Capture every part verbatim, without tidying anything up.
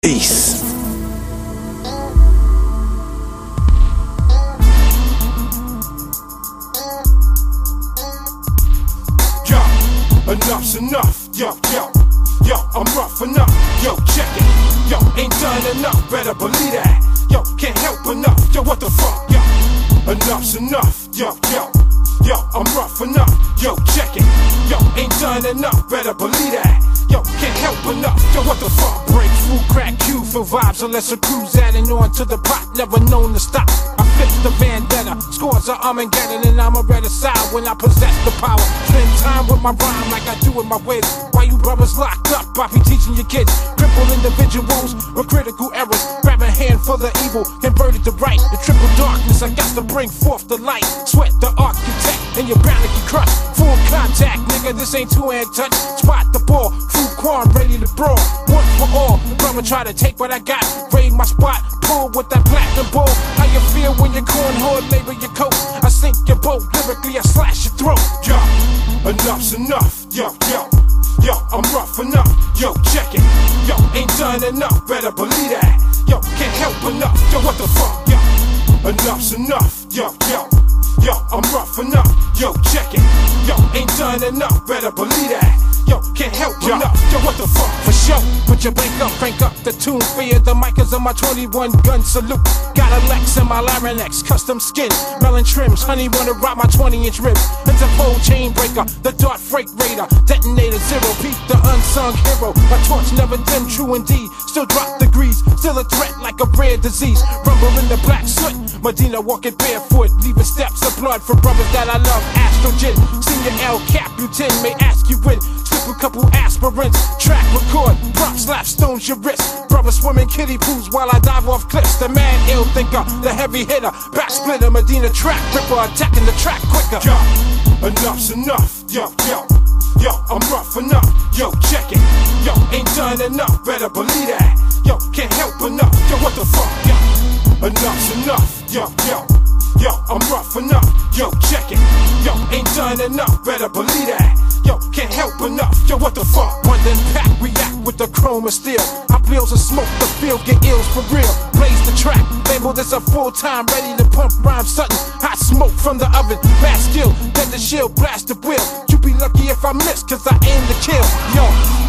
Peace. Yo, enough's enough. Yo, yo, yo, I'm rough enough. Yo, check it. Yo, ain't done enough. Better believe that. Yo, can't help enough. Yo, what the fuck? Yo, enough's enough. Yo, yo, yo, I'm rough enough. Yo, check it. Yo, ain't done enough. Better believe that. Yo, can't help enough. Yo, what the fuck? Breakthrough, crack Q for vibes, unless a crew's adding on to the pot. Never known to stop. I fix the vendetta. Scores are Armageddon, and I'm a red side when I possess the power. Spend time with my rhyme like I do with my whiz. While you brothers locked up, I be teaching your kids. Cripple individuals with critical errors. Grab a hand for the evil, convert it to right. The triple darkness, I got to bring forth the light. Sweat the architect, and you're bound to get crushed. Full contact, nigga, this ain't two-hand touch. Spot the ball, fruit quan, ready to brawl. Once for all, brother try to take what I got. Raid my spot, pull with that platinum ball. How you feel when your corn hood label your coat? I sink your boat, lyrically I slash your throat. Yo, enough's enough. Yo, yo, yo, I'm rough enough. Yo, check it. Yo, ain't done enough. Better believe that. Yo, can't help enough. Yo, what the fuck? Yo, enough's enough. Yo, yo, yo, I'm rough enough. Yo, check it. Yo, ain't done enough. Better believe that. Yo, can't help yo. enough. Yo, what the fuck? For sure. Put your bank up, crank up the tune. Fear the mic is on my twenty-one gun salute. Got a Lex in my Larynx, custom skin, melon trims. Honey wanna rock my twenty inch ribs. Interpol chain breaker, the dart freight raider. Detonator zero, peep the unsung hero. My torch never dim, true indeed. Still drop degrees, still a threat like a rare disease. Rumble in the black soot, Medina walking barefoot, leaving steps of blood for brothers that I love. Astrogen, senior L Caputin may ask you when. A couple aspirants, track record, prop slap stones your wrist. Brother swimming kiddie pools while I dive off cliffs. The man ill thinker, the heavy hitter, back splitter, Medina track ripper, attacking the track quicker. Yo, enough's enough. Yo, yo, yo, I'm rough enough. Yo, check it. Yo, ain't done enough. Better believe that. Yo, can't help enough. Yo, what the fuck? Yo, enough's enough. Yo, yo, yo, I'm rough enough. Yo, check it. Yo, ain't done enough. Better believe that. Yo, can't help enough. Yo, what the fuck? One then pack, react with the chrome and steel. I bills and smoke the field, get ills for real. Blaze the track, label this a full time, ready to pump rhyme something. Hot smoke from the oven, fast skill, let the shield blast the wheel. You be lucky if I miss, cause I aim to kill. Yo,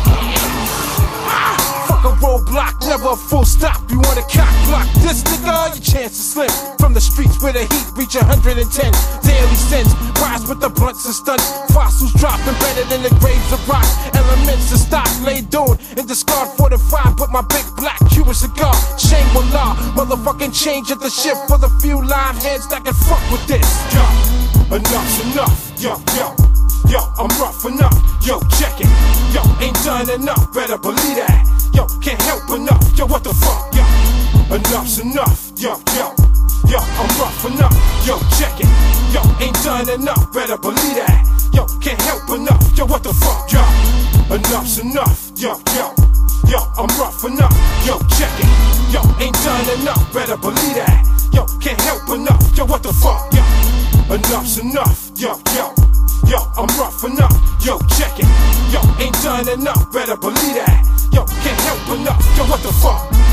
fuck a roadblock, never a full stop. You wanna cock block this nigga, your chance is slim. From the streets where the heat reach one hundred ten. Daily sins, rise with the blunts and stunts. Fossils drop embedded in the graves of rock. Elements of stock laid down in discard forty-five. Put my big black Cuban cigar. Shangri-La, motherfucking change at the shift for the few live heads that can fuck with this. Yo, enough's enough. Yo, yo, yo, I'm rough enough. Yo, check it. Yo, ain't done enough. Better believe that. Yo, can't help enough. Yo, what the fuck? Yo, enough's enough. Yo, yo, yo, I'm rough enough. Yo, check it. Yo, ain't done enough. Better believe that. Yo, can't help enough. Yo, what the fuck? Yo, enough's enough. Yo, yo, yo, I'm rough enough. Yo, check it. Yo, ain't done enough. Better believe that. Yo, can't help enough. Yo, what the fuck? Yo, enough's enough. Yo, yo, yo, I'm rough enough. Yo, check it. Yo, ain't done enough. Better believe that. Yo, can't help enough. Yo, what the fuck?